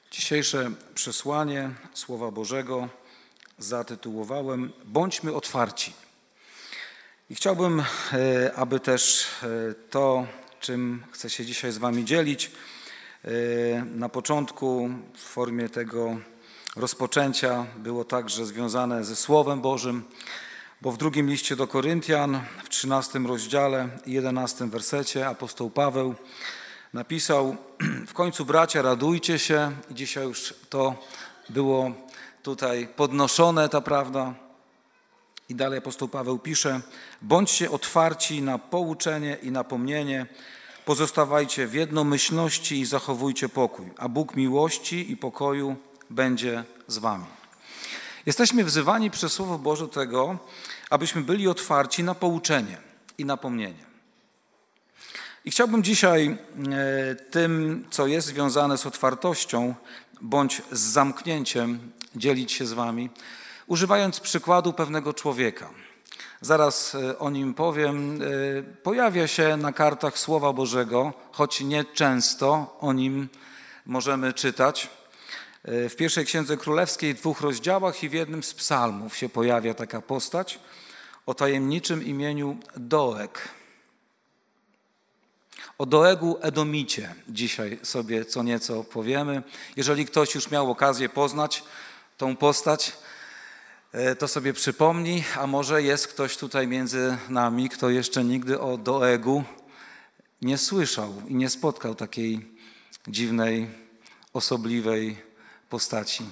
Dzisiejsze przesłanie Słowa Bożego zatytułowałem „Bądźmy otwarci”. I chciałbym, aby też to, czym chcę się dzisiaj z wami dzielić, na początku w formie tego rozpoczęcia było także związane ze Słowem Bożym, bo w drugim liście do Koryntian, w 13 rozdziale i 11 wersecie apostoł Paweł napisał: w końcu, bracia, radujcie się. I dzisiaj już to było tutaj podnoszone, ta prawda. I dalej apostoł Paweł pisze: bądźcie otwarci na pouczenie i napomnienie, pozostawajcie w jednomyślności i zachowujcie pokój, a Bóg miłości i pokoju będzie z wami. Jesteśmy wzywani przez Słowo Boże do tego, abyśmy byli otwarci na pouczenie i napomnienie. I chciałbym dzisiaj tym, co jest związane z otwartością bądź z zamknięciem, dzielić się z wami, używając przykładu pewnego człowieka. Zaraz o nim powiem. Pojawia się na kartach Słowa Bożego, choć nie często o nim możemy czytać. W pierwszej Księdze Królewskiej, 2 rozdziałach i w jednym z psalmów się pojawia taka postać o tajemniczym imieniu Doeg. O Doegu Edomicie dzisiaj sobie co nieco powiemy. Jeżeli ktoś już miał okazję poznać tą postać, to sobie przypomni, a może jest ktoś tutaj między nami, kto jeszcze nigdy o Doegu nie słyszał i nie spotkał takiej dziwnej, osobliwej postaci.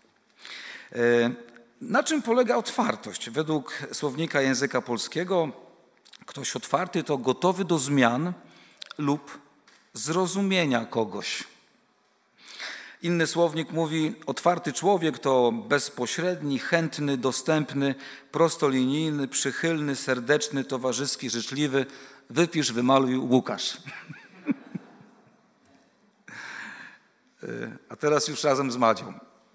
Na czym polega otwartość? Według słownika języka polskiego ktoś otwarty to gotowy do zmian lub zrozumienia kogoś. Inny słownik mówi: otwarty człowiek to bezpośredni, chętny, dostępny, prostolinijny, przychylny, serdeczny, towarzyski, życzliwy. Wypisz, wymaluj, Łukasz. A teraz już razem z Madzią.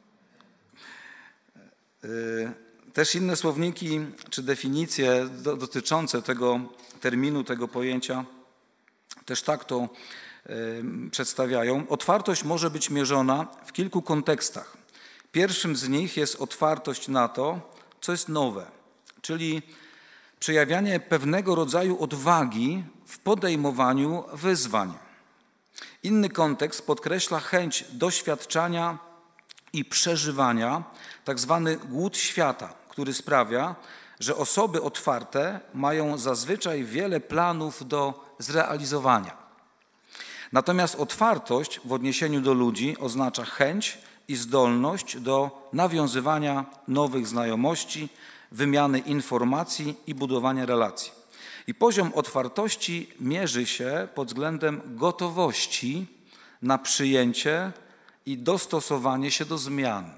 Też inne słowniki czy definicje dotyczące tego terminu, tego pojęcia też tak to przedstawiają. Otwartość może być mierzona w kilku kontekstach. Pierwszym z nich jest otwartość na to, co jest nowe, czyli przejawianie pewnego rodzaju odwagi w podejmowaniu wyzwań. Inny kontekst podkreśla chęć doświadczania i przeżywania, tak zwany głód świata, który sprawia, że osoby otwarte mają zazwyczaj wiele planów do zrealizowania. Natomiast otwartość w odniesieniu do ludzi oznacza chęć i zdolność do nawiązywania nowych znajomości, wymiany informacji i budowania relacji. I poziom otwartości mierzy się pod względem gotowości na przyjęcie i dostosowanie się do zmian.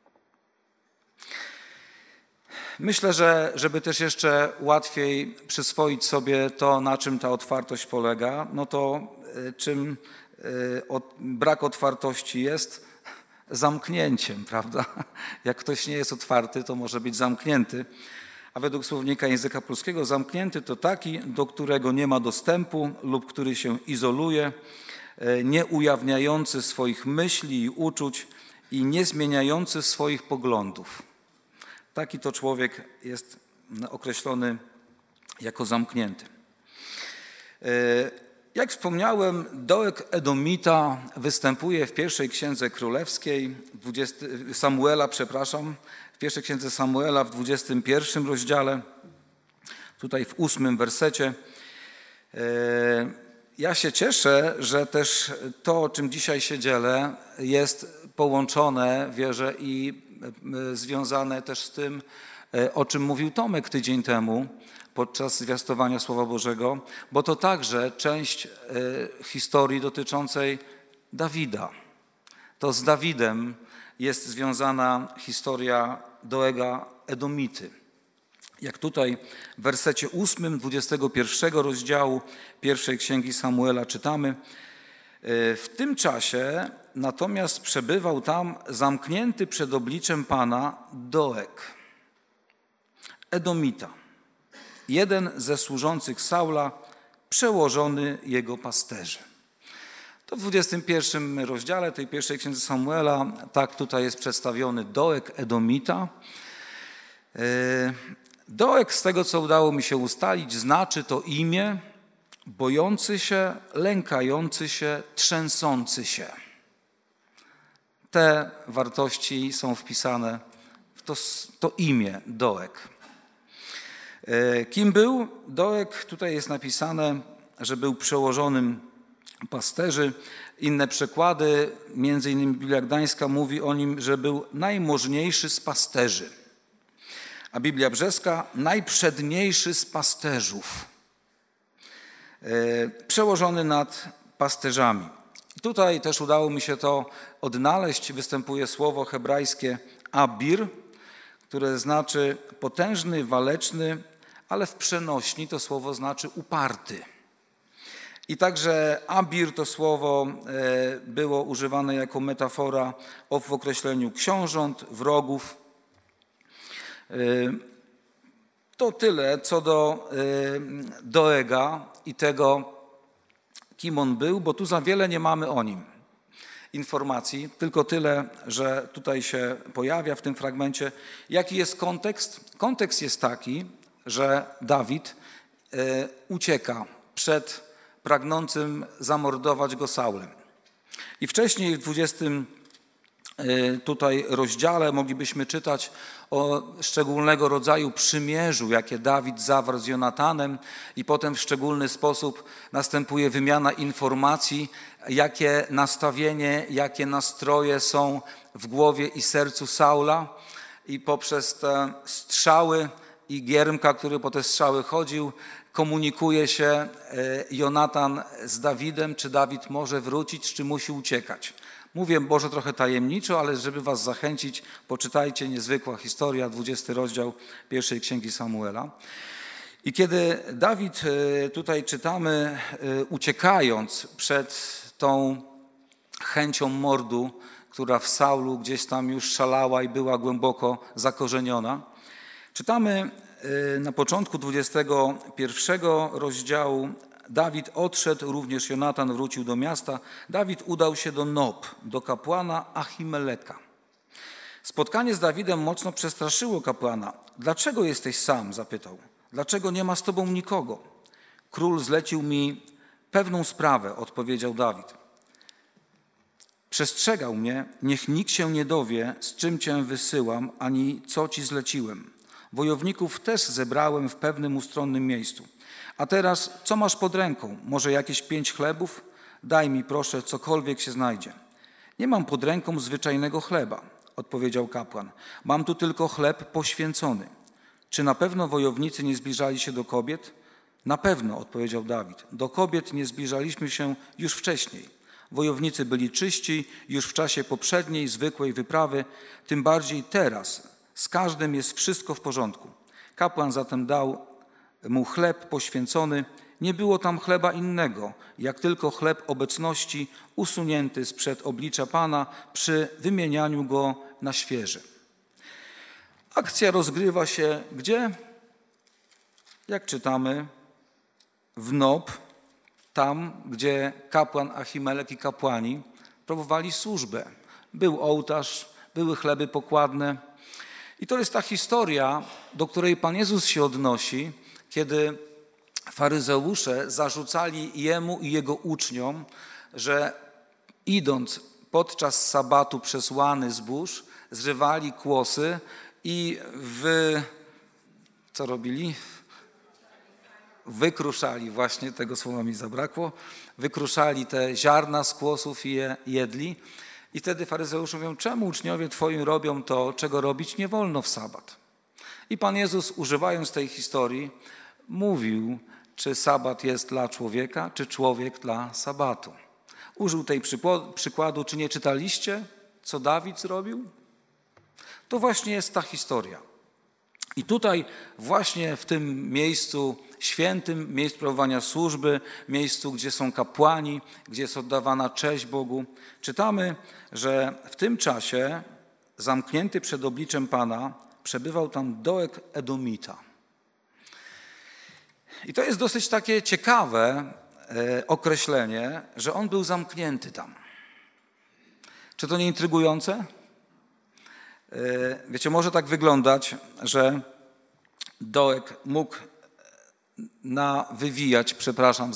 Myślę, że żeby też jeszcze łatwiej przyswoić sobie to, na czym ta otwartość polega, no to czym brak otwartości jest? Zamknięciem, prawda? Jak ktoś nie jest otwarty, to może być zamknięty. A według słownika języka polskiego zamknięty to taki, do którego nie ma dostępu lub który się izoluje, nie ujawniający swoich myśli i uczuć i nie zmieniający swoich poglądów. Taki to człowiek jest określony jako zamknięty. Jak wspomniałem, Doeg Edomita występuje w pierwszej Księdze Królewskiej, w pierwszej Księdze Samuela w 21 rozdziale, tutaj w 8 wersecie. Ja się cieszę, że też to, o czym dzisiaj się dzielę, jest połączone, wierzę, i związane też z tym, o czym mówił Tomek tydzień temu podczas zwiastowania Słowa Bożego, bo to także część historii dotyczącej Dawida. To z Dawidem jest związana historia Doega Edomity. Jak tutaj w wersecie 8, 21 rozdziału pierwszej Księgi Samuela czytamy: w tym czasie natomiast przebywał tam zamknięty przed obliczem Pana Doeg, Edomita, jeden ze służących Saula, przełożony jego pasterzy. To w 21 rozdziale tej pierwszej księdze Samuela, tak tutaj jest przedstawiony Doeg Edomita. Doeg, z tego co udało mi się ustalić, znaczy to imię bojący się, lękający się, trzęsący się. Te wartości są wpisane w to imię Doeg. Kim był Doeg? Tutaj jest napisane, że był przełożonym pasterzy. Inne przekłady, między innymi Biblia Gdańska, mówi o nim, że był najmożniejszy z pasterzy. A Biblia Brzeska najprzedniejszy z pasterzów. Przełożony nad pasterzami. I tutaj też udało mi się to odnaleźć. Występuje słowo hebrajskie abir, które znaczy potężny, waleczny, ale w przenośni to słowo znaczy uparty. I także abir to słowo było używane jako metafora w określeniu książąt, wrogów. To tyle co do Doega i tego, kim on był, bo tu za wiele nie mamy o nim informacji, tylko tyle, że tutaj się pojawia w tym fragmencie. Jaki jest kontekst? Kontekst jest taki, że Dawid ucieka przed pragnącym zamordować go Saulem. I wcześniej w 20 tutaj rozdziale moglibyśmy czytać o szczególnego rodzaju przymierzu, jakie Dawid zawarł z Jonatanem i potem w szczególny sposób następuje wymiana informacji, jakie nastawienie, jakie nastroje są w głowie i sercu Saula i poprzez te strzały i Giermka, który po te strzały chodził, komunikuje się Jonatan z Dawidem, czy Dawid może wrócić, czy musi uciekać. Mówię może trochę tajemniczo, ale żeby was zachęcić, poczytajcie Niezwykła historia, 20 rozdział pierwszej księgi Samuela. I kiedy Dawid, tutaj czytamy, uciekając przed tą chęcią mordu, która w Saulu gdzieś tam już szalała i była głęboko zakorzeniona, czytamy na początku 21 rozdziału: Dawid odszedł, również Jonatan wrócił do miasta. Dawid udał się do Nob, do kapłana Achimeleka. Spotkanie z Dawidem mocno przestraszyło kapłana. Dlaczego jesteś sam? Zapytał. Dlaczego nie ma z tobą nikogo? Król zlecił mi pewną sprawę, odpowiedział Dawid. Przestrzegał mnie, niech nikt się nie dowie, z czym cię wysyłam, ani co ci zleciłem. Wojowników też zebrałem w pewnym ustronnym miejscu. A teraz, co masz pod ręką? Może jakieś 5 chlebów? Daj mi, proszę, cokolwiek się znajdzie. Nie mam pod ręką zwyczajnego chleba, odpowiedział kapłan. Mam tu tylko chleb poświęcony. Czy na pewno wojownicy nie zbliżali się do kobiet? Na pewno, odpowiedział Dawid. Do kobiet nie zbliżaliśmy się już wcześniej. Wojownicy byli czyści już w czasie poprzedniej, zwykłej wyprawy, tym bardziej teraz. Z każdym jest wszystko w porządku. Kapłan zatem dał mu chleb poświęcony. Nie było tam chleba innego, jak tylko chleb obecności usunięty sprzed oblicza Pana przy wymienianiu go na świeży. Akcja rozgrywa się gdzie? Jak czytamy, w Nob, tam gdzie kapłan Achimelek i kapłani próbowali służbę. Był ołtarz, były chleby pokładne. I to jest ta historia, do której Pan Jezus się odnosi, kiedy faryzeusze zarzucali Jemu i Jego uczniom, że idąc podczas sabatu przez łany zbóż, zrywali kłosy i co robili? Wykruszali, właśnie tego słowa mi zabrakło, wykruszali te ziarna z kłosów i je jedli. I wtedy faryzeusze mówią, czemu uczniowie twoi robią to, czego robić nie wolno w sabat? I Pan Jezus, używając tej historii, mówił, czy sabat jest dla człowieka, czy człowiek dla sabatu. Użył tej przykładu, czy nie czytaliście, co Dawid zrobił? To właśnie jest ta historia. I tutaj właśnie w tym miejscu świętym, miejscu sprawowania służby, miejscu, gdzie są kapłani, gdzie jest oddawana cześć Bogu, czytamy, że w tym czasie zamknięty przed obliczem Pana przebywał tam Doeg Edomita. I to jest dosyć takie ciekawe, określenie, że on był zamknięty tam. Czy to nie intrygujące? Wiecie, może tak wyglądać, że Doeg mógł wywijać, przepraszam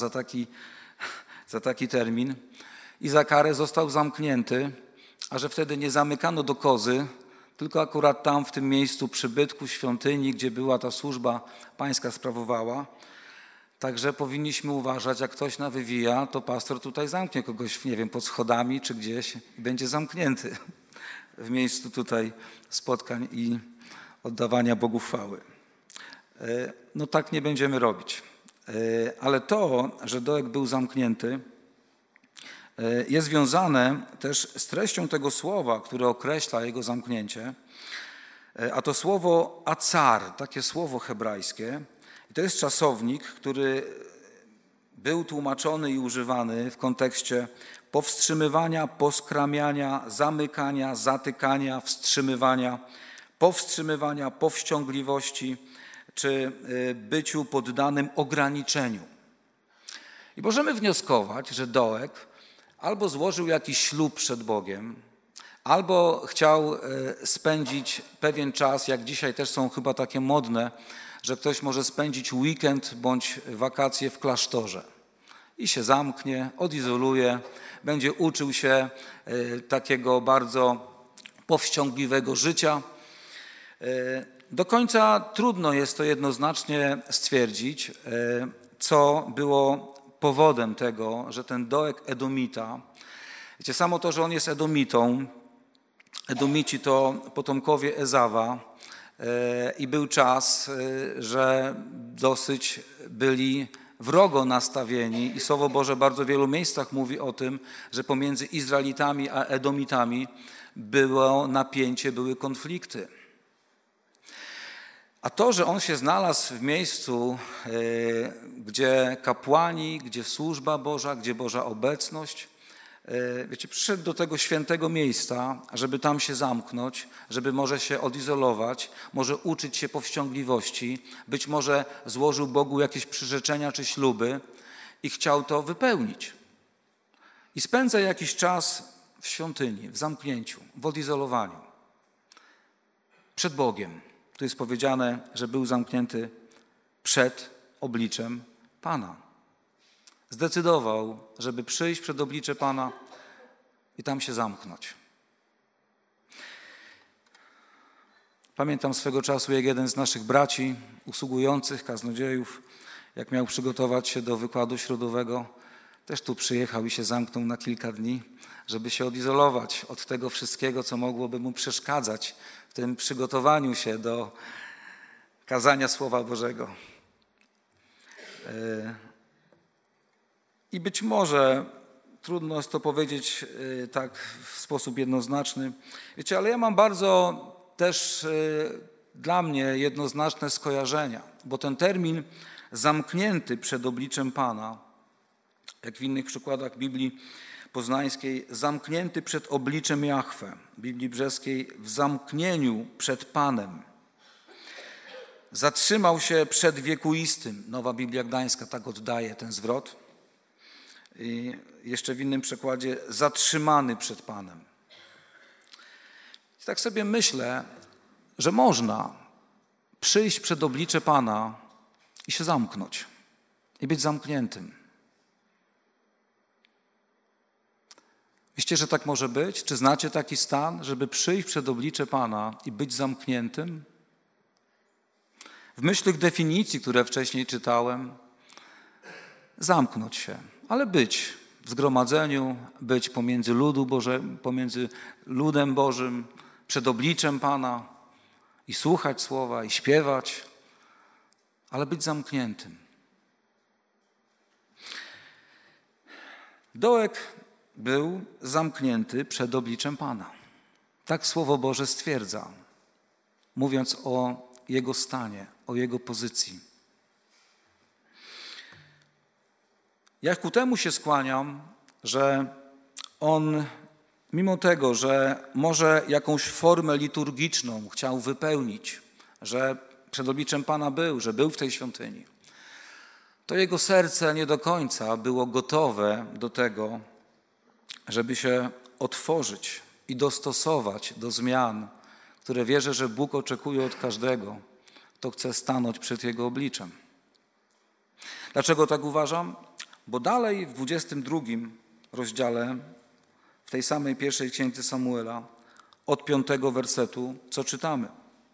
za taki termin, i za karę został zamknięty, a że wtedy nie zamykano do kozy, tylko akurat tam w tym miejscu przybytku, świątyni, gdzie była ta służba pańska sprawowała. Także powinniśmy uważać, jak ktoś wywija, to pastor tutaj zamknie kogoś, nie wiem, pod schodami czy gdzieś i będzie zamknięty w miejscu tutaj spotkań i oddawania Bogu chwały. No tak nie będziemy robić. Ale to, że Doeg był zamknięty, jest związane też z treścią tego słowa, które określa jego zamknięcie, a to słowo acar, takie słowo hebrajskie. I to jest czasownik, który był tłumaczony i używany w kontekście powstrzymywania, poskramiania, zamykania, zatykania, wstrzymywania, powstrzymywania, powściągliwości czy byciu poddanym ograniczeniu. I możemy wnioskować, że Doeg albo złożył jakiś ślub przed Bogiem, albo chciał spędzić pewien czas, jak dzisiaj też są chyba takie modne, że ktoś może spędzić weekend bądź wakacje w klasztorze i się zamknie, odizoluje, będzie uczył się takiego bardzo powściągliwego życia. Do końca trudno jest to jednoznacznie stwierdzić, co było powodem tego, że ten Doeg Edomita, wiecie, samo to, że on jest Edomitą, Edomici to potomkowie Ezawa i był czas, że dosyć byli wrogo nastawieni i Słowo Boże w bardzo wielu miejscach mówi o tym, że pomiędzy Izraelitami a Edomitami było napięcie, były konflikty. A to, że on się znalazł w miejscu, gdzie kapłani, gdzie służba Boża, gdzie Boża obecność, wiecie, przyszedł do tego świętego miejsca, żeby tam się zamknąć, żeby może się odizolować, może uczyć się powściągliwości, być może złożył Bogu jakieś przyrzeczenia czy śluby i chciał to wypełnić. I spędza jakiś czas w świątyni, w zamknięciu, w odizolowaniu, przed Bogiem. Tu jest powiedziane, że był zamknięty przed obliczem Pana. Zdecydował, żeby przyjść przed oblicze Pana i tam się zamknąć. Pamiętam swego czasu, jak jeden z naszych braci usługujących, kaznodziejów, jak miał przygotować się do wykładu środowego, też tu przyjechał i się zamknął na kilka dni, żeby się odizolować od tego wszystkiego, co mogłoby mu przeszkadzać w tym przygotowaniu się do kazania Słowa Bożego. I być może trudno jest to powiedzieć tak w sposób jednoznaczny. Wiecie, ale ja mam bardzo też dla mnie jednoznaczne skojarzenia, bo ten termin zamknięty przed obliczem Pana, jak w innych przykładach Biblii Poznańskiej, zamknięty przed obliczem Jahwe, Biblii Brzeskiej, w zamknieniu przed Panem. Zatrzymał się przed wiekuistym. Nowa Biblia Gdańska tak oddaje ten zwrot. I jeszcze w innym przekładzie zatrzymany przed Panem. I tak sobie myślę, że można przyjść przed oblicze Pana i się zamknąć. I być zamkniętym. Myślicie, że tak może być? Czy znacie taki stan, żeby przyjść przed oblicze Pana i być zamkniętym? W myśl tych definicji, które wcześniej czytałem, zamknąć się, ale być w zgromadzeniu, być pomiędzy ludem Bożym, przed obliczem Pana i słuchać słowa, i śpiewać, ale być zamkniętym. Doeg był zamknięty przed obliczem Pana. Tak Słowo Boże stwierdza, mówiąc o jego stanie, o jego pozycji. Ja ku temu się skłaniam, że on, mimo tego, że może jakąś formę liturgiczną chciał wypełnić, że przed obliczem Pana był, że był w tej świątyni, to jego serce nie do końca było gotowe do tego, żeby się otworzyć i dostosować do zmian, które wierzę, że Bóg oczekuje od każdego, kto chce stanąć przed Jego obliczem. Dlaczego tak uważam? Bo dalej w 22 rozdziale, w tej samej pierwszej księdze Samuela, od 5 wersetu, co czytamy?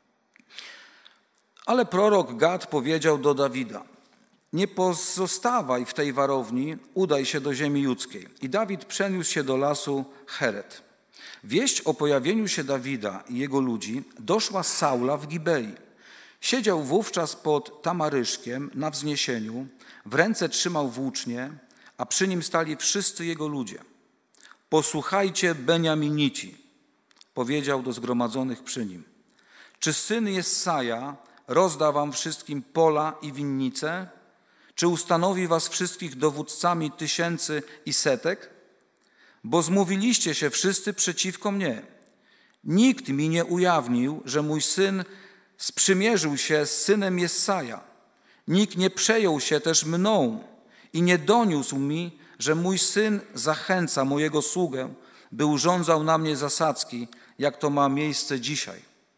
Ale prorok Gad powiedział do Dawida: nie pozostawaj w tej warowni, udaj się do ziemi judzkiej. I Dawid przeniósł się do lasu Heret. Wieść o pojawieniu się Dawida i jego ludzi doszła z Saula w Gibei. Siedział wówczas pod tamaryszkiem na wzniesieniu, w ręce trzymał włócznie, a przy nim stali wszyscy jego ludzie. Posłuchajcie, Beniaminici, powiedział do zgromadzonych przy nim. Czy syn Jessaja rozda wam wszystkim pola i winnice? Czy ustanowi was wszystkich dowódcami tysięcy i setek? Bo zmówiliście się wszyscy przeciwko mnie. Nikt mi nie ujawnił, że mój syn sprzymierzył się z synem Jessaja. Nikt nie przejął się też mną i nie doniósł mi, że mój syn zachęca mojego sługę, by urządzał na mnie zasadzki, jak to ma miejsce dzisiaj.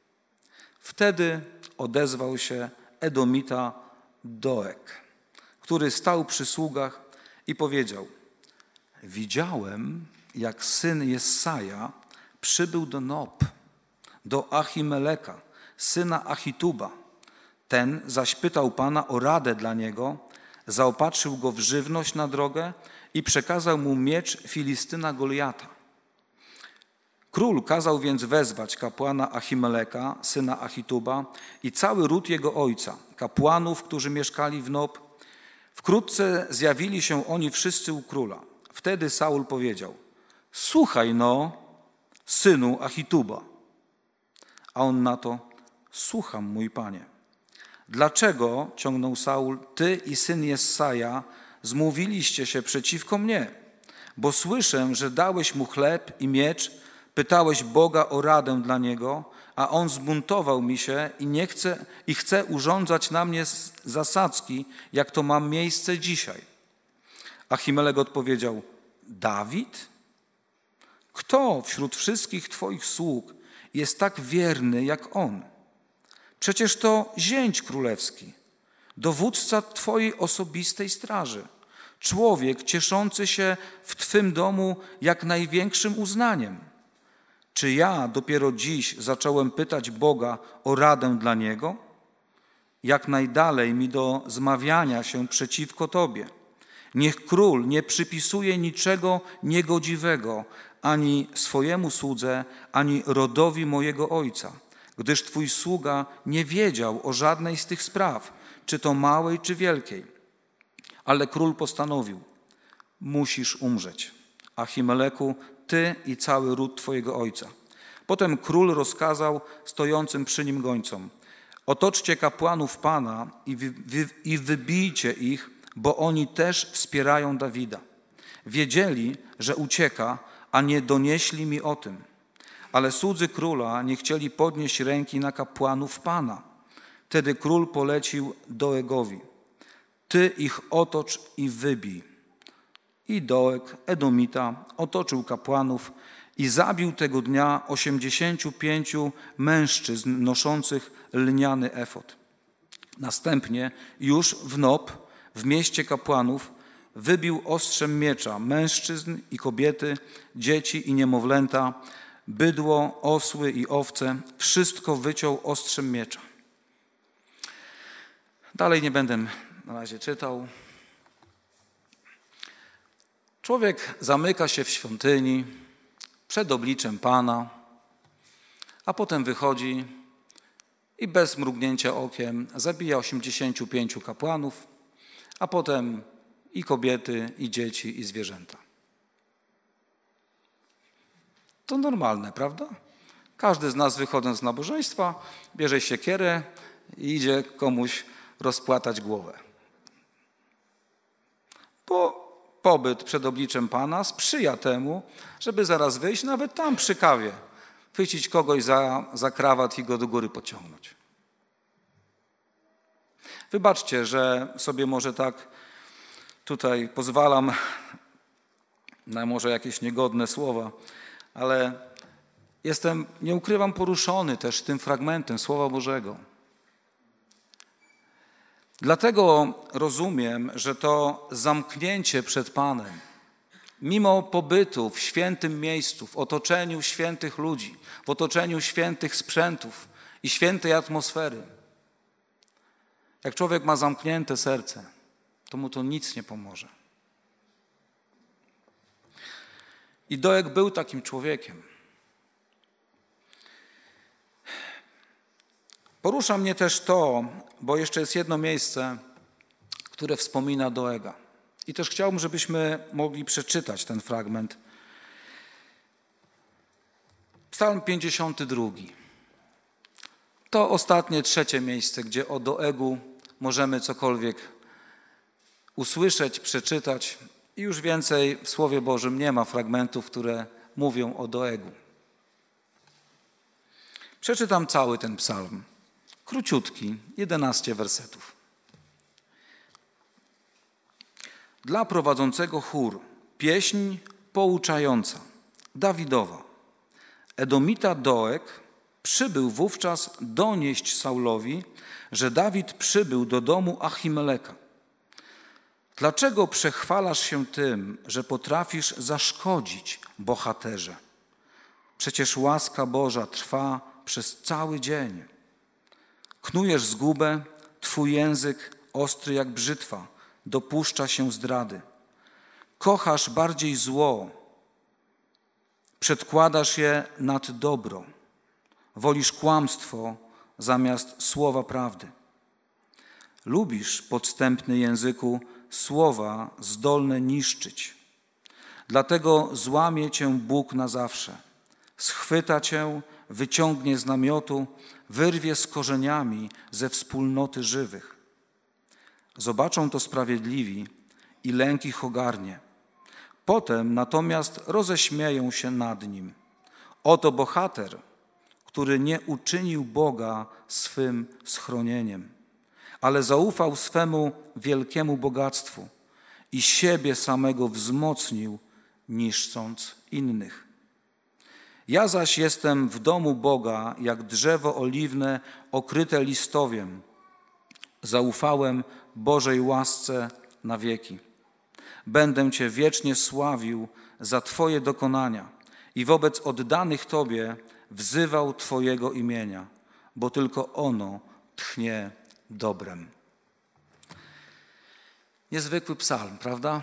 Wtedy odezwał się Edomita Doeg, który stał przy sługach i powiedział: widziałem, jak syn Jessaja przybył do Nob, do Achimeleka, syna Achituba. Ten zaś pytał Pana o radę dla niego, zaopatrzył go w żywność na drogę i przekazał mu miecz Filistyna Goliata. Król kazał więc wezwać kapłana Achimeleka, syna Achituba i cały ród jego ojca, kapłanów, którzy mieszkali w Nob. Wkrótce zjawili się oni wszyscy u króla. Wtedy Saul powiedział: słuchaj no, synu Achituba. A on na to: słucham, mój panie. Dlaczego, ciągnął Saul, ty i syn Jessaja zmówiliście się przeciwko mnie? Bo słyszę, że dałeś mu chleb i miecz, pytałeś Boga o radę dla niego, a on zbuntował mi się i chce urządzać na mnie zasadzki, jak to ma miejsce dzisiaj. Achimelek odpowiedział: Dawid? Kto wśród wszystkich twoich sług jest tak wierny jak on? Przecież to zięć królewski, dowódca twojej osobistej straży, człowiek cieszący się w twym domu jak największym uznaniem. Czy ja dopiero dziś zacząłem pytać Boga o radę dla niego? Jak najdalej mi do zmawiania się przeciwko tobie. Niech król nie przypisuje niczego niegodziwego ani swojemu słudze, ani rodowi mojego ojca, gdyż twój sługa nie wiedział o żadnej z tych spraw, czy to małej, czy wielkiej. Ale król postanowił: musisz umrzeć, Achimeleku, ty i cały ród twojego ojca. Potem król rozkazał stojącym przy nim gońcom: otoczcie kapłanów Pana i wybijcie ich, bo oni też wspierają Dawida. Wiedzieli, że ucieka, a nie donieśli mi o tym. Ale słudzy króla nie chcieli podnieść ręki na kapłanów Pana. Wtedy król polecił Doegowi: ty ich otocz i wybij. I Doeg, Edomita, otoczył kapłanów i zabił tego dnia 85 mężczyzn noszących lniany efod. Następnie już w Nob, w mieście kapłanów, wybił ostrzem miecza mężczyzn i kobiety, dzieci i niemowlęta, bydło, osły i owce, wszystko wyciął ostrzem miecza. Dalej nie będę na razie czytał. Człowiek zamyka się w świątyni przed obliczem Pana, a potem wychodzi i bez mrugnięcia okiem zabija 85 kapłanów, a potem i kobiety, i dzieci, i zwierzęta. To normalne, prawda? Każdy z nas, wychodząc z nabożeństwa, bierze siekierę i idzie komuś rozpłatać głowę. Bo pobyt przed obliczem Pana sprzyja temu, żeby zaraz wyjść, nawet tam przy kawie, chwycić kogoś za krawat i go do góry pociągnąć. Wybaczcie, że sobie może tak tutaj pozwalam na może jakieś niegodne słowa, ale jestem, nie ukrywam, poruszony też tym fragmentem Słowa Bożego. Dlatego rozumiem, że to zamknięcie przed Panem, mimo pobytu w świętym miejscu, w otoczeniu świętych ludzi, w otoczeniu świętych sprzętów i świętej atmosfery, jak człowiek ma zamknięte serce, to mu to nic nie pomoże. I Doeg był takim człowiekiem. Porusza mnie też to, bo jeszcze jest jedno miejsce, które wspomina Doega. I też chciałbym, żebyśmy mogli przeczytać ten fragment. Psalm 52. To ostatnie, trzecie miejsce, gdzie o Doegu możemy cokolwiek usłyszeć, przeczytać. I już więcej w Słowie Bożym nie ma fragmentów, które mówią o Doegu. Przeczytam cały ten psalm. Króciutki, 11 wersetów. Dla prowadzącego chór pieśń pouczająca, Dawidowa. Edomita Doeg przybył wówczas donieść Saulowi, że Dawid przybył do domu Achimeleka. Dlaczego przechwalasz się tym, że potrafisz zaszkodzić, bohaterze? Przecież łaska Boża trwa przez cały dzień. Knujesz zgubę, twój język ostry jak brzytwa, dopuszcza się zdrady. Kochasz bardziej zło, przedkładasz je nad dobro. Wolisz kłamstwo zamiast słowa prawdy. Lubisz, podstępny języku, słowa zdolne niszczyć. Dlatego złamie cię Bóg na zawsze. Schwyta cię, wyciągnie z namiotu, wyrwie z korzeniami ze wspólnoty żywych. Zobaczą to sprawiedliwi i lęk ich ogarnie. Potem natomiast roześmieją się nad nim. Oto bohater, który nie uczynił Boga swym schronieniem, ale zaufał swemu wielkiemu bogactwu i siebie samego wzmocnił, niszcząc innych. Ja zaś jestem w domu Boga jak drzewo oliwne okryte listowiem. Zaufałem Bożej łasce na wieki. Będę Cię wiecznie sławił za Twoje dokonania i wobec oddanych Tobie wzywał Twojego imienia, bo tylko ono tchnie dobrem. Niezwykły psalm, prawda?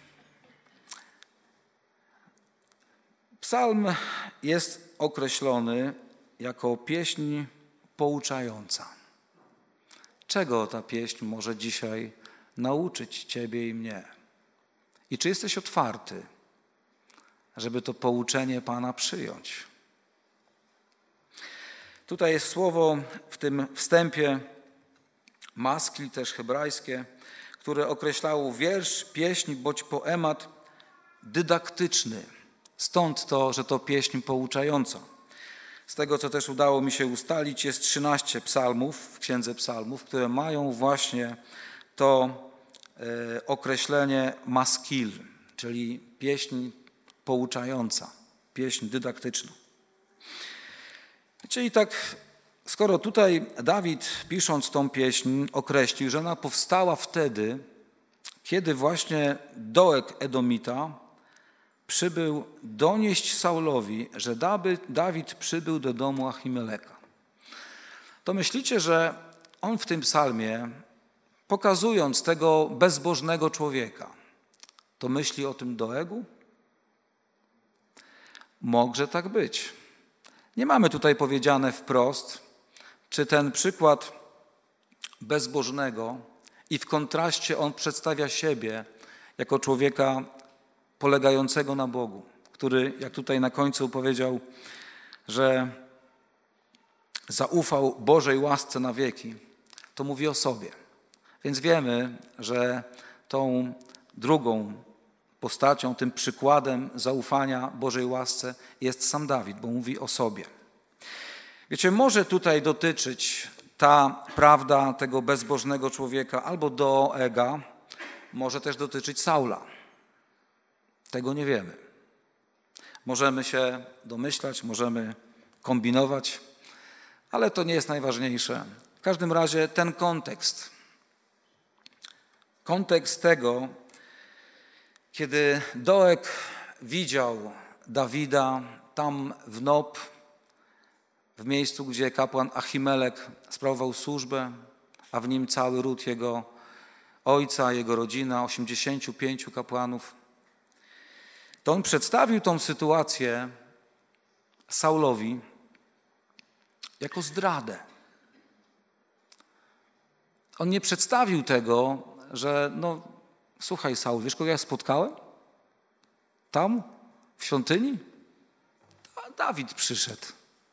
Psalm jest określony jako pieśń pouczająca. Czego ta pieśń może dzisiaj nauczyć Ciebie i mnie? I czy jesteś otwarty, żeby to pouczenie Pana przyjąć? Tutaj jest słowo w tym wstępie maskli, też hebrajskie, które określało wiersz, pieśń bądź poemat dydaktyczny. Stąd to, że to pieśń pouczająca. Z tego, co też udało mi się ustalić, jest 13 psalmów w Księdze Psalmów, które mają właśnie to określenie maskil, czyli pieśń pouczająca, pieśń dydaktyczna. Czyli tak, skoro tutaj Dawid, pisząc tą pieśń, określił, że ona powstała wtedy, kiedy właśnie Doeg Edomita przybył donieść Saulowi, że Dawid przybył do domu Achimeleka. To myślicie, że on w tym psalmie, pokazując tego bezbożnego człowieka, to myśli o tym Doegu? Może tak być. Nie mamy tutaj powiedziane wprost, czy ten przykład bezbożnego i w kontraście on przedstawia siebie jako człowieka polegającego na Bogu, który, jak tutaj na końcu powiedział, że zaufał Bożej łasce na wieki, to mówi o sobie. Więc wiemy, że tą drugą postacią, tym przykładem zaufania Bożej łasce jest sam Dawid, bo mówi o sobie. Wiecie, może tutaj dotyczyć ta prawda tego bezbożnego człowieka albo Doega, może też dotyczyć Saula. Tego nie wiemy. Możemy się domyślać, możemy kombinować, ale to nie jest najważniejsze. W każdym razie ten kontekst tego, kiedy Doeg widział Dawida tam w Nob, w miejscu, gdzie kapłan Achimelek sprawował służbę, a w nim cały ród jego ojca, jego rodzina, 85 kapłanów, to on przedstawił tą sytuację Saulowi jako zdradę. On nie przedstawił tego, że słuchaj Saul, wiesz kogo ja spotkałem? Tam, w świątyni? A Dawid przyszedł.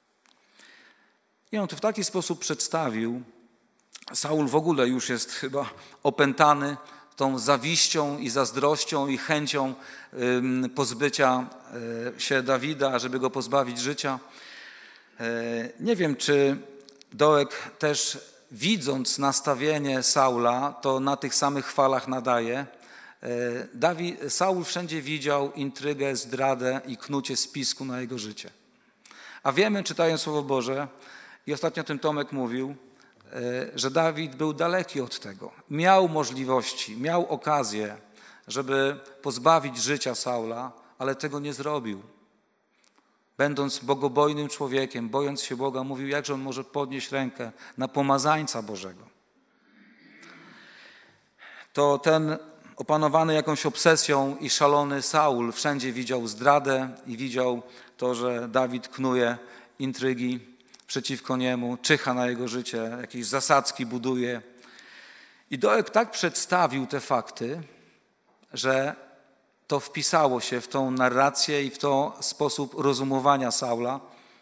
I on to w taki sposób przedstawił. Saul w ogóle już jest chyba opętany tą zawiścią i zazdrością i chęcią pozbycia się Dawida, żeby go pozbawić życia. Nie wiem, czy Doeg też widząc nastawienie Saula, to na tych samych falach nadaje. Saul wszędzie widział intrygę, zdradę i knucie spisku na jego życie. A wiemy, czytając Słowo Boże, i ostatnio tym Tomek mówił, że Dawid był daleki od tego. Miał możliwości, miał okazję, żeby pozbawić życia Saula, ale tego nie zrobił. Będąc bogobojnym człowiekiem, bojąc się Boga, mówił, jakże on może podnieść rękę na pomazańca Bożego. To ten opanowany jakąś obsesją i szalony Saul wszędzie widział zdradę i widział to, że Dawid knuje intrygi przeciwko niemu, czyha na jego życie, jakieś zasadzki buduje. I Doeg tak przedstawił te fakty, że to wpisało się w tą narrację i w to sposób rozumowania Saula.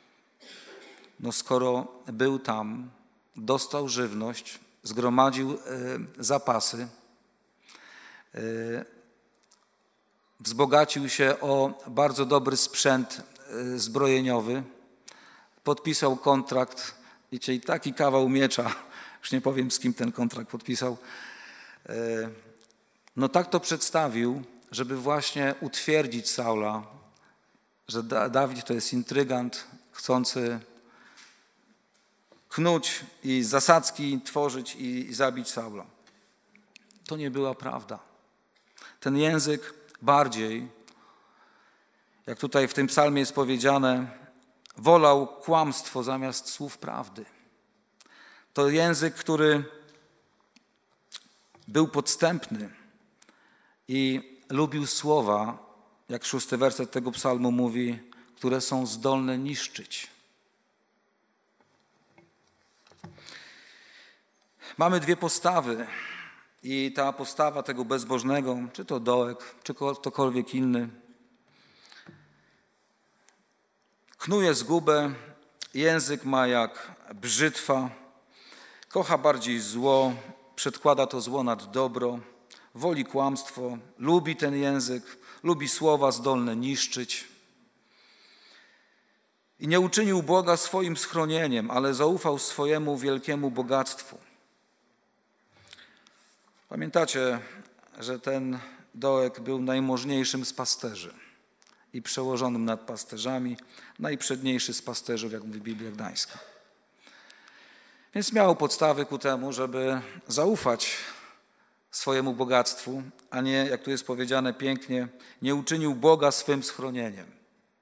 Skoro był tam, dostał żywność, zgromadził zapasy, wzbogacił się o bardzo dobry sprzęt zbrojeniowy, podpisał kontrakt, i taki kawał miecza, już nie powiem z kim ten kontrakt podpisał, tak to przedstawił, żeby właśnie utwierdzić Saula, że Dawid to jest intrygant, chcący knuć i zasadzki tworzyć i zabić Saula. To nie była prawda. Ten język bardziej, jak tutaj w tym psalmie jest powiedziane, wolał kłamstwo zamiast słów prawdy. To język, który był podstępny i lubił słowa, jak 6 werset tego psalmu mówi, które są zdolne niszczyć. Mamy dwie postawy i ta postawa tego bezbożnego, czy to Doeg, czy ktokolwiek inny, knuje zgubę, język ma jak brzytwa, kocha bardziej zło, przedkłada to zło nad dobro, woli kłamstwo, lubi ten język, lubi słowa zdolne niszczyć. I nie uczynił Boga swoim schronieniem, ale zaufał swojemu wielkiemu bogactwu. Pamiętacie, że ten Doeg był najmożniejszym z pasterzy i przełożonym nad pasterzami, najprzedniejszy z pasterzów, jak mówi Biblia Gdańska. Więc miał podstawy ku temu, żeby zaufać swojemu bogactwu, a nie, jak tu jest powiedziane pięknie, nie uczynił Boga swym schronieniem.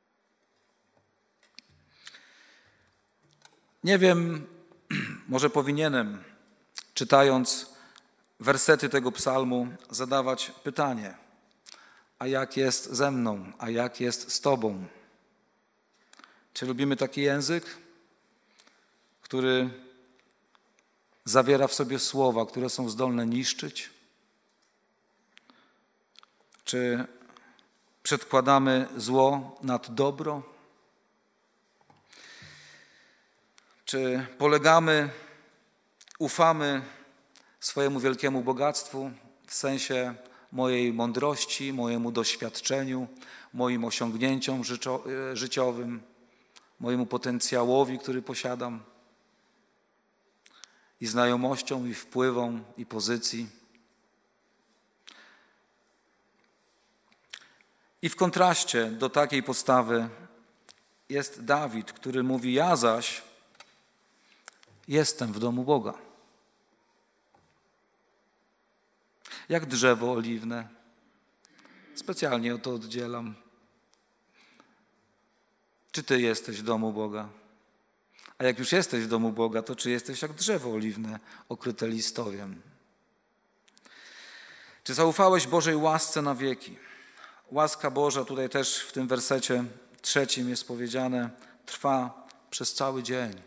Nie wiem, może powinienem, czytając wersety tego psalmu, zadawać pytanie, a jak jest ze mną, a jak jest z Tobą? Czy lubimy taki język, który zawiera w sobie słowa, które są zdolne niszczyć? Czy przedkładamy zło nad dobro? Czy polegamy, ufamy swojemu wielkiemu bogactwu w sensie mojej mądrości, mojemu doświadczeniu, moim osiągnięciom życiowym, mojemu potencjałowi, który posiadam, i znajomością, i wpływom, i pozycji? I w kontraście do takiej postawy jest Dawid, który mówi: ja zaś jestem w domu Boga. Jak drzewo oliwne. Specjalnie o to oddzielam. Czy ty jesteś w domu Boga? A jak już jesteś w domu Boga, to czy jesteś jak drzewo oliwne okryte listowiem? Czy zaufałeś Bożej łasce na wieki? Łaska Boża, tutaj też w tym wersecie 3 jest powiedziane, trwa przez cały dzień.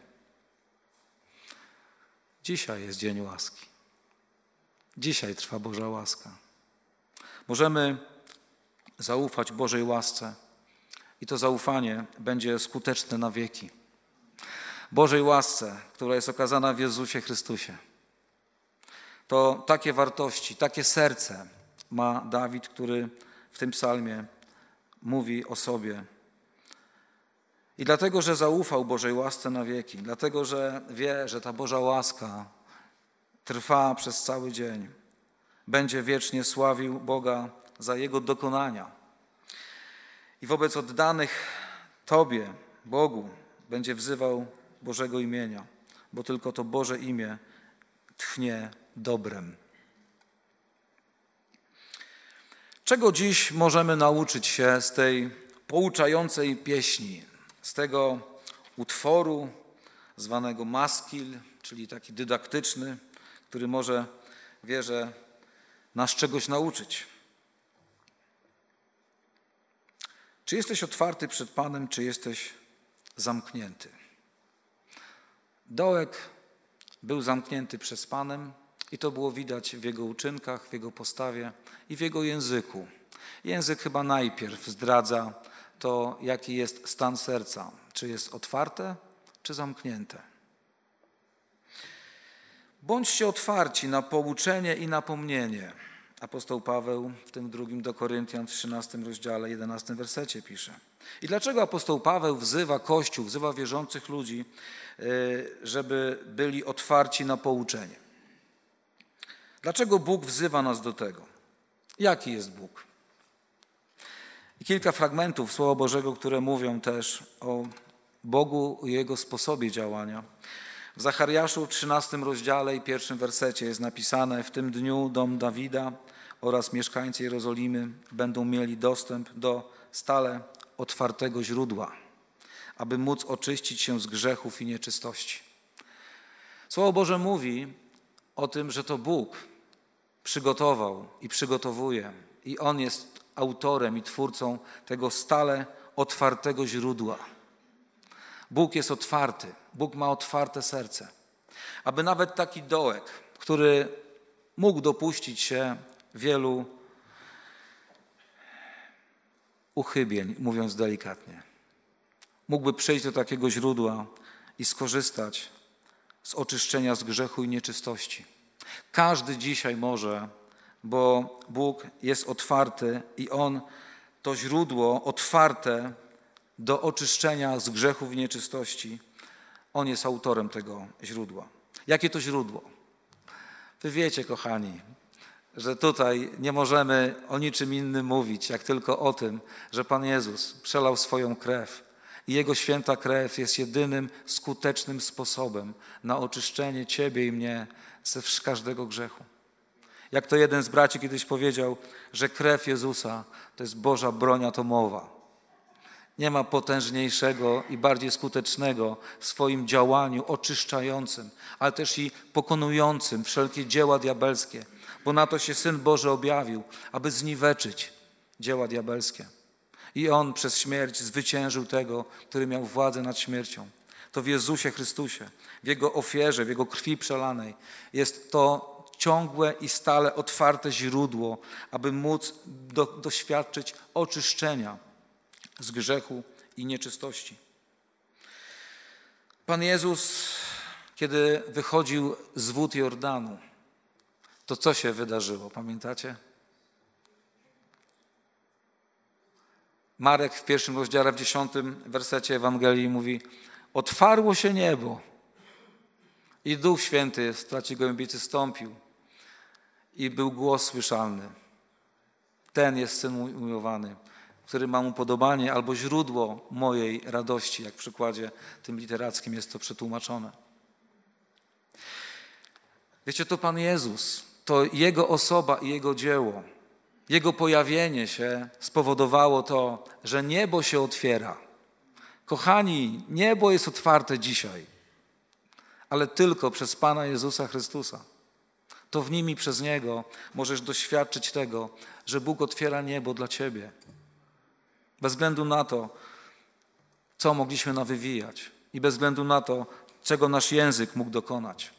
Dzisiaj jest dzień łaski. Dzisiaj trwa Boża łaska. Możemy zaufać Bożej łasce i to zaufanie będzie skuteczne na wieki. Bożej łasce, która jest okazana w Jezusie Chrystusie. To takie wartości, takie serce ma Dawid, który w tym psalmie mówi o sobie. I dlatego, że zaufał Bożej łasce na wieki, dlatego, że wie, że ta Boża łaska trwa przez cały dzień, będzie wiecznie sławił Boga za Jego dokonania. I wobec oddanych Tobie, Bogu, będzie wzywał Bożego imienia, bo tylko to Boże imię tchnie dobrem. Czego dziś możemy nauczyć się z tej pouczającej pieśni, z tego utworu zwanego maskil, czyli taki dydaktyczny, który może, wierzę, nas czegoś nauczyć? Czy jesteś otwarty przed Panem, czy jesteś zamknięty? Dołek był zamknięty przez Panem i to było widać w jego uczynkach, w jego postawie i w jego języku. Język chyba najpierw zdradza to, jaki jest stan serca. Czy jest otwarte, czy zamknięte. Bądźcie otwarci na pouczenie i napomnienie. Apostoł Paweł w tym 2 do Koryntian w 13 rozdziale, 11 wersecie pisze. I dlaczego apostoł Paweł wzywa Kościół, wzywa wierzących ludzi, żeby byli otwarci na pouczenie? Dlaczego Bóg wzywa nas do tego? Jaki jest Bóg? I kilka fragmentów Słowa Bożego, które mówią też o Bogu i Jego sposobie działania. W Zachariaszu w 13 rozdziale i 1 wersecie jest napisane: w tym dniu dom Dawida oraz mieszkańcy Jerozolimy będą mieli dostęp do stale otwartego źródła, aby móc oczyścić się z grzechów i nieczystości. Słowo Boże mówi o tym, że to Bóg przygotował i przygotowuje i On jest autorem i twórcą tego stale otwartego źródła. Bóg jest otwarty, Bóg ma otwarte serce, aby nawet taki dołek, który mógł dopuścić się wielu uchybień, mówiąc delikatnie, mógłby przyjść do takiego źródła i skorzystać z oczyszczenia z grzechu i nieczystości. Każdy dzisiaj może, bo Bóg jest otwarty i On to źródło otwarte do oczyszczenia z grzechów i nieczystości. On jest autorem tego źródła. Jakie to źródło? Wy wiecie, kochani, że tutaj nie możemy o niczym innym mówić, jak tylko o tym, że Pan Jezus przelał swoją krew i Jego święta krew jest jedynym skutecznym sposobem na oczyszczenie Ciebie i mnie z każdego grzechu. Jak to jeden z braci kiedyś powiedział, że krew Jezusa to jest Boża broń atomowa. Nie ma potężniejszego i bardziej skutecznego w swoim działaniu oczyszczającym, ale też i pokonującym wszelkie dzieła diabelskie, bo na to się Syn Boży objawił, aby zniweczyć dzieła diabelskie. I On przez śmierć zwyciężył tego, który miał władzę nad śmiercią. To w Jezusie Chrystusie, w Jego ofierze, w Jego krwi przelanej jest to ciągłe i stale otwarte źródło, aby móc doświadczyć oczyszczenia z grzechu i nieczystości. Pan Jezus, kiedy wychodził z wód Jordanu, to co się wydarzyło, pamiętacie? Marek w 1 rozdziale, w 10 wersecie Ewangelii mówi: otwarło się niebo i Duch Święty w traci gołębicy stąpił i był głos słyszalny. Ten jest Syn mój umiłowany, który mam upodobanie, albo źródło mojej radości, jak w przykładzie tym literackim jest to przetłumaczone. Wiecie, to Pan Jezus, to Jego osoba i Jego dzieło, Jego pojawienie się spowodowało to, że niebo się otwiera. Kochani, niebo jest otwarte dzisiaj, ale tylko przez Pana Jezusa Chrystusa. To w Nim i przez Niego możesz doświadczyć tego, że Bóg otwiera niebo dla ciebie. Bez względu na to, co mogliśmy nawywijać i bez względu na to, czego nasz język mógł dokonać.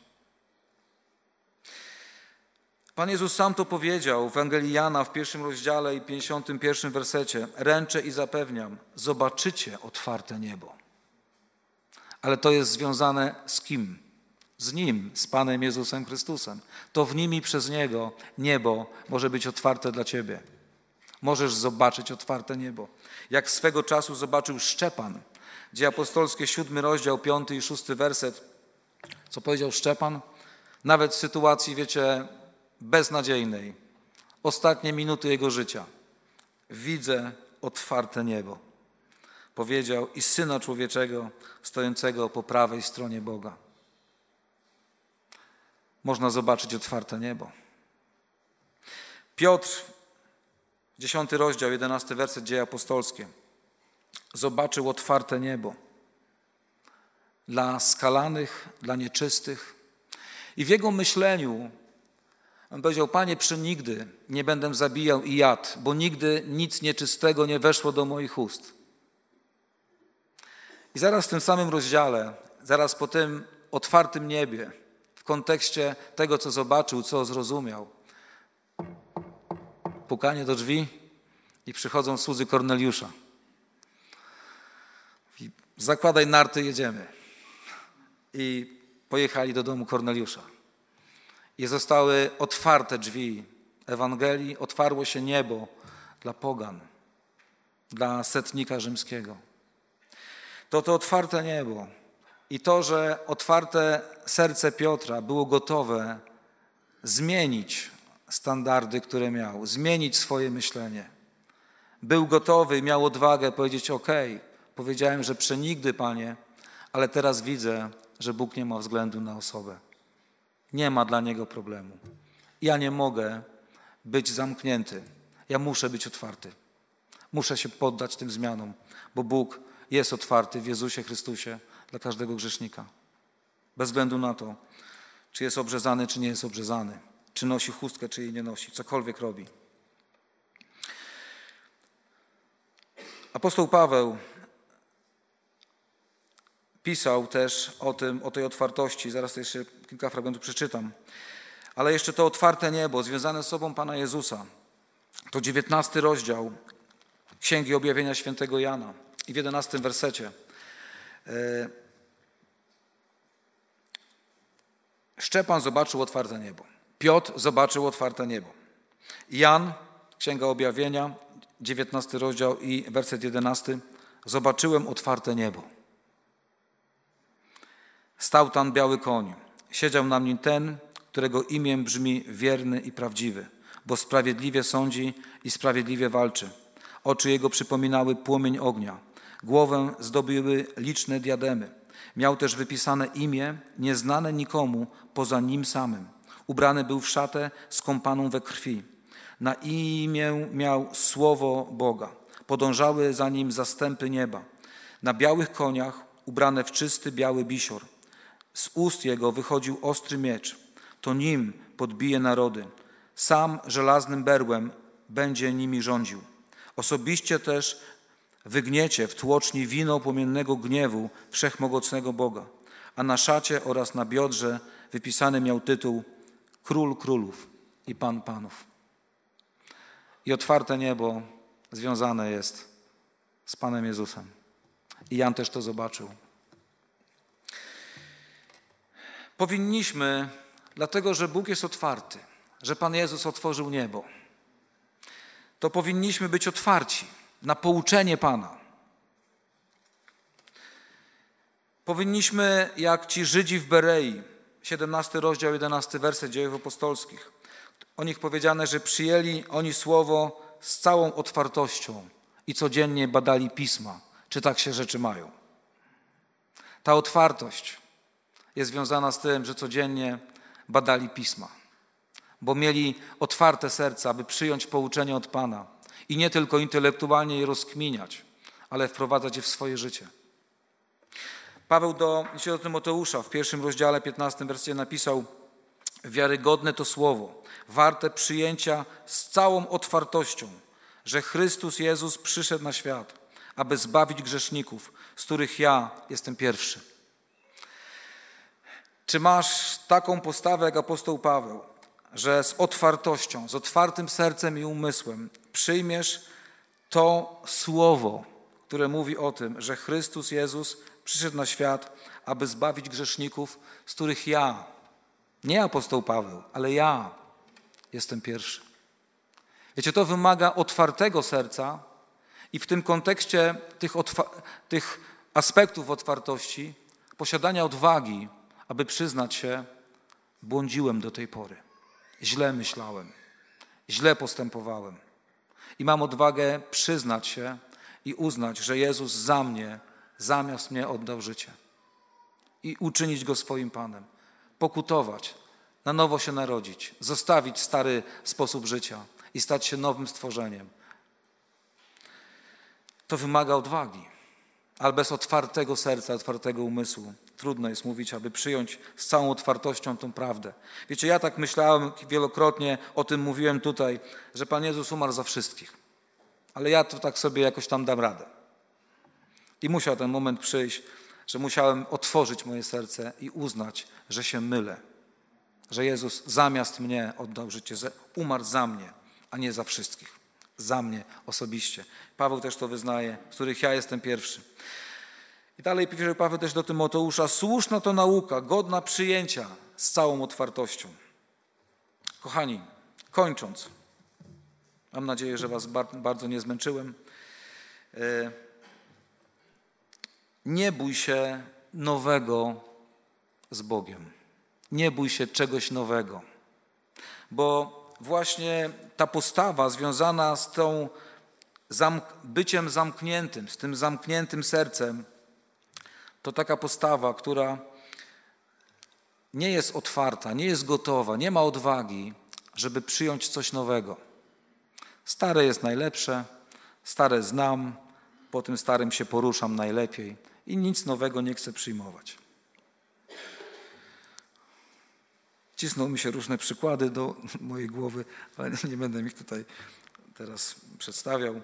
Pan Jezus sam to powiedział w Ewangelii Jana w 1 rozdziale i 51 wersecie. Ręczę i zapewniam, zobaczycie otwarte niebo. Ale to jest związane z kim? Z Nim, z Panem Jezusem Chrystusem. To w Nim i przez Niego niebo może być otwarte dla ciebie. Możesz zobaczyć otwarte niebo. Jak swego czasu zobaczył Szczepan. Dzieje apostolskie, 7 rozdział, 5 i 6 werset. Co powiedział Szczepan? Nawet w sytuacji, wiecie, beznadziejnej, ostatnie minuty jego życia. Widzę otwarte niebo. Powiedział i Syna Człowieczego stojącego po prawej stronie Boga. Można zobaczyć otwarte niebo. Piotr, 10 rozdział, 11 werset, Dzieje apostolskie. Zobaczył otwarte niebo dla skalanych, dla nieczystych. I w jego myśleniu on powiedział, Panie, przenigdy nie będę zabijał i jadł, bo nigdy nic nieczystego nie weszło do moich ust. I zaraz w tym samym rozdziale, zaraz po tym otwartym niebie, w kontekście tego, co zobaczył, co zrozumiał, pukanie do drzwi i przychodzą słudzy Korneliusza. I zakładaj narty, jedziemy. I pojechali do domu Korneliusza. I zostały otwarte drzwi Ewangelii, otwarło się niebo dla pogan, dla setnika rzymskiego. To otwarte niebo i to, że otwarte serce Piotra było gotowe zmienić standardy, które miał, zmienić swoje myślenie. Był gotowy i miał odwagę powiedzieć, powiedziałem, że przenigdy, Panie, ale teraz widzę, że Bóg nie ma względu na osobę. Nie ma dla Niego problemu. Ja nie mogę być zamknięty. Ja muszę być otwarty. Muszę się poddać tym zmianom, bo Bóg jest otwarty w Jezusie Chrystusie dla każdego grzesznika. Bez względu na to, czy jest obrzezany, czy nie jest obrzezany. Czy nosi chustkę, czy jej nie nosi. Cokolwiek robi. Apostoł Paweł pisał też o tej otwartości. Zaraz jeszcze kilka fragmentów przeczytam. Ale jeszcze to otwarte niebo związane z sobą Pana Jezusa. To 19 rozdział Księgi Objawienia Świętego Jana i w 11 wersecie. Szczepan zobaczył otwarte niebo. Piotr zobaczył otwarte niebo. Jan, Księga Objawienia, 19 rozdział i werset 11. Zobaczyłem otwarte niebo. Stał tam biały koń. Siedział na nim ten, którego imię brzmi wierny i prawdziwy, bo sprawiedliwie sądzi i sprawiedliwie walczy. Oczy jego przypominały płomień ognia. Głowę zdobiły liczne diademy. Miał też wypisane imię nieznane nikomu poza nim samym. Ubrany był w szatę skąpaną we krwi. Na imię miał Słowo Boga. Podążały za nim zastępy nieba. Na białych koniach, ubrane w czysty biały bisior. Z ust jego wychodził ostry miecz. To nim podbije narody. Sam żelaznym berłem będzie nimi rządził. Osobiście też wygniecie w tłoczni wino płomiennego gniewu wszechmogącego Boga. A na szacie oraz na biodrze wypisany miał tytuł Król Królów i Pan Panów. I otwarte niebo związane jest z Panem Jezusem. I Jan też to zobaczył. Powinniśmy, dlatego że Bóg jest otwarty, że Pan Jezus otworzył niebo, to powinniśmy być otwarci na pouczenie Pana. Powinniśmy, jak ci Żydzi w Berei, 17 rozdział, 11 werset Dziejów Apostolskich, o nich powiedziane, że przyjęli oni słowo z całą otwartością i codziennie badali Pisma, czy tak się rzeczy mają. Ta otwartość jest związana z tym, że codziennie badali Pisma, bo mieli otwarte serca, aby przyjąć pouczenie od Pana i nie tylko intelektualnie je rozkminiać, ale wprowadzać je w swoje życie. Paweł do Tymoteusza w 1 rozdziale 15 wersecie napisał: wiarygodne to słowo, warte przyjęcia z całą otwartością, że Chrystus Jezus przyszedł na świat, aby zbawić grzeszników, z których ja jestem pierwszy. Czy masz taką postawę jak apostoł Paweł, że z otwartością, z otwartym sercem i umysłem przyjmiesz to słowo, które mówi o tym, że Chrystus Jezus przyszedł na świat, aby zbawić grzeszników, z których ja, nie apostoł Paweł, ale ja jestem pierwszy. Wiecie, to wymaga otwartego serca i w tym kontekście tych aspektów otwartości, posiadania odwagi, aby przyznać się, błądziłem do tej pory, źle myślałem, źle postępowałem i mam odwagę przyznać się i uznać, że Jezus za mnie, zamiast mnie oddał życie i uczynić Go swoim Panem, pokutować, na nowo się narodzić, zostawić stary sposób życia i stać się nowym stworzeniem. To wymaga odwagi, ale bez otwartego serca, otwartego umysłu trudno jest mówić, aby przyjąć z całą otwartością tą prawdę. Wiecie, ja tak myślałem wielokrotnie, o tym mówiłem tutaj, że Pan Jezus umarł za wszystkich. Ale ja to tak sobie jakoś tam dam radę. I musiał ten moment przyjść, że musiałem otworzyć moje serce i uznać, że się mylę. Że Jezus zamiast mnie oddał życie, umarł za mnie, a nie za wszystkich. Za mnie osobiście. Paweł też to wyznaje, z których ja jestem pierwszy. I dalej pisze Paweł też do Tymoteusza: słuszna to nauka, godna przyjęcia z całą otwartością. Kochani, kończąc, mam nadzieję, że was bardzo nie zmęczyłem. Nie bój się nowego z Bogiem. Nie bój się czegoś nowego. Bo właśnie ta postawa związana z tą byciem zamkniętym, z tym zamkniętym sercem, to taka postawa, która nie jest otwarta, nie jest gotowa, nie ma odwagi, żeby przyjąć coś nowego. Stare jest najlepsze, stare znam, po tym starym się poruszam najlepiej i nic nowego nie chcę przyjmować. Cisną mi się różne przykłady do mojej głowy, ale nie będę ich tutaj teraz przedstawiał.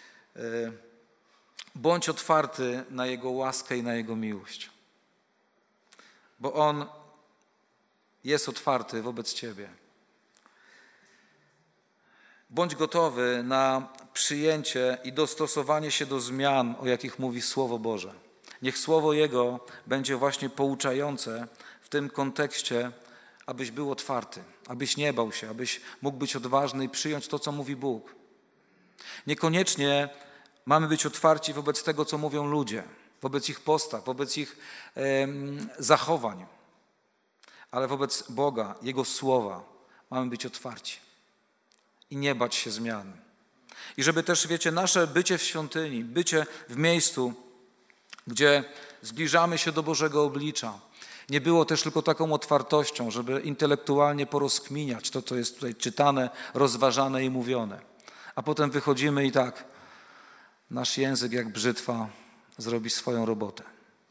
Bądź otwarty na Jego łaskę i na Jego miłość, bo On jest otwarty wobec ciebie. Bądź gotowy na przyjęcie i dostosowanie się do zmian, o jakich mówi Słowo Boże. Niech Słowo Jego będzie właśnie pouczające w tym kontekście, abyś był otwarty, abyś nie bał się, abyś mógł być odważny i przyjąć to, co mówi Bóg. Niekoniecznie mamy być otwarci wobec tego, co mówią ludzie, wobec ich postaw, wobec ich zachowań, ale wobec Boga, Jego Słowa mamy być otwarci i nie bać się zmian. I żeby też, wiecie, nasze bycie w świątyni, bycie w miejscu, gdzie zbliżamy się do Bożego oblicza, nie było też tylko taką otwartością, żeby intelektualnie porozkminiać to, co jest tutaj czytane, rozważane i mówione. A potem wychodzimy i tak, nasz język jak brzytwa zrobi swoją robotę.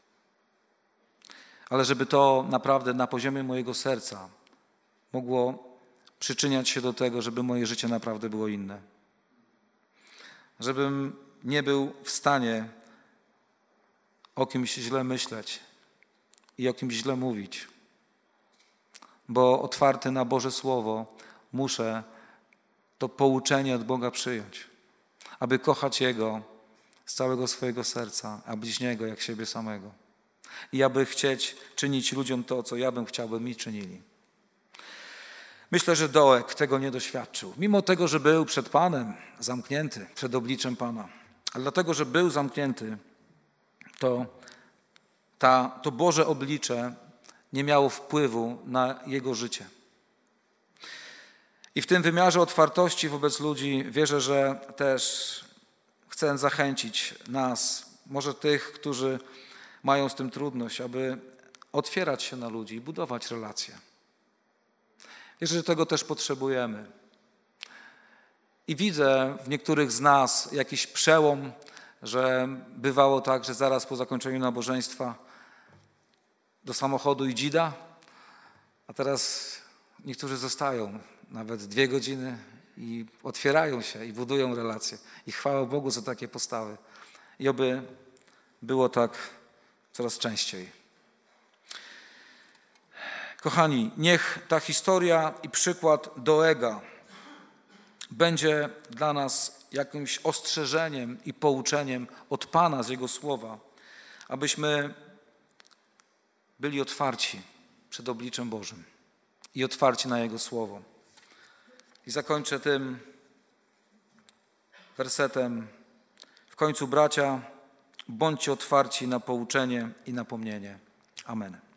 Ale żeby to naprawdę na poziomie mojego serca mogło przyczyniać się do tego, żeby moje życie naprawdę było inne. Żebym nie był w stanie o kimś źle myśleć i o kimś źle mówić. Bo otwarty na Boże Słowo muszę to pouczenie od Boga przyjąć, aby kochać Jego z całego swojego serca, a bliźniego jak siebie samego. I aby chcieć czynić ludziom to, co ja bym chciał, by mi czynili. Myślę, że Doeg tego nie doświadczył. Mimo tego, że był przed Panem zamknięty, przed obliczem Pana. Ale dlatego, że był zamknięty, to Boże oblicze nie miało wpływu na jego życie. I w tym wymiarze otwartości wobec ludzi wierzę, że też chcę zachęcić nas, może tych, którzy mają z tym trudność, aby otwierać się na ludzi i budować relacje. Wierzę, że tego też potrzebujemy. I widzę w niektórych z nas jakiś przełom, że bywało tak, że zaraz po zakończeniu nabożeństwa do samochodu i dzida, a teraz niektórzy zostają nawet 2 godziny i otwierają się i budują relacje. I chwała Bogu za takie postawy. I oby było tak coraz częściej. Kochani, niech ta historia i przykład Doega będzie dla nas jakimś ostrzeżeniem i pouczeniem od Pana z Jego słowa, abyśmy byli otwarci przed obliczem Bożym i otwarci na Jego słowo. I zakończę tym wersetem. W końcu, bracia, bądźcie otwarci na pouczenie i napomnienie. Amen.